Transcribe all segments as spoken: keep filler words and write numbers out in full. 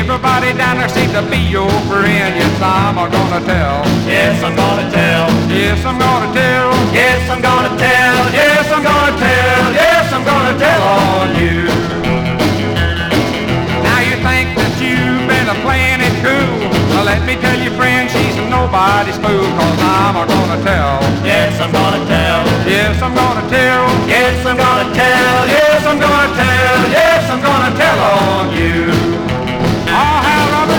Everybody down there seems to be your friend. Yes, I'm gonna tell. Yes, I'm gonna tell. Yes, I'm gonna tell. Yes, I'm gonna tell. Yes, I'm gonna tell. Yes, I'm gonna tell on you. Now you think that you've been a playing it cool. Well, let me tell you, friend, she's nobody's fool. Cause I'm gonna tell. Yes, I'm gonna tell. Yes, I'm gonna tell. Yes, I'm gonna tell. Yes, I'm gonna tell. Yes, I'm gonna tell on you. Oh, how Robert.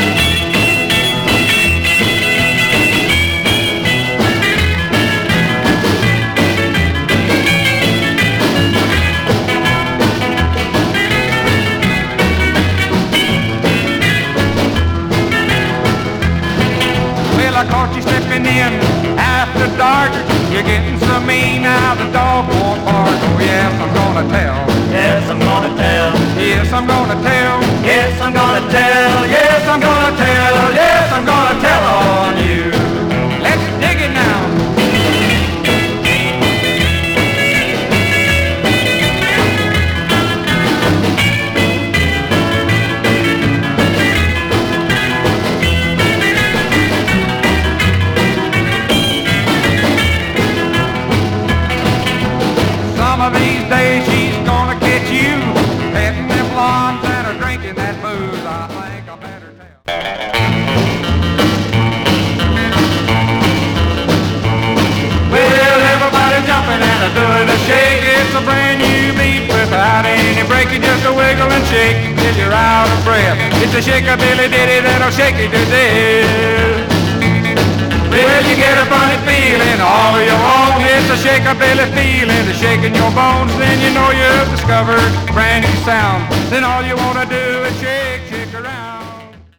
Well, I caught you stepping in after dark. You're getting so mean now the dog won't bark. Oh yes, I'm gonna tell. Yes, I'm gonna tell. Yes, I'm gonna tell. Yes, I'm gonna tell. Yes, I'm gonna tell. Yes, I'm gonna tell on you. Let's dig it now. Some of these days she's gonna catch you petting them blondes and her drinking that booze. I think I better tell. Well, everybody jumping and a doing a shake. It's a brand new beat without any break. You just a wiggle and shake till you're out of breath. It's a shake-a-billy ditty that'll shake you to death. Well, you get a funny feeling all of your own. It's a shake-a-billy feeling, it's shaking your bones. Then you know you've discovered a brand new sound. Then all you want to do is shake.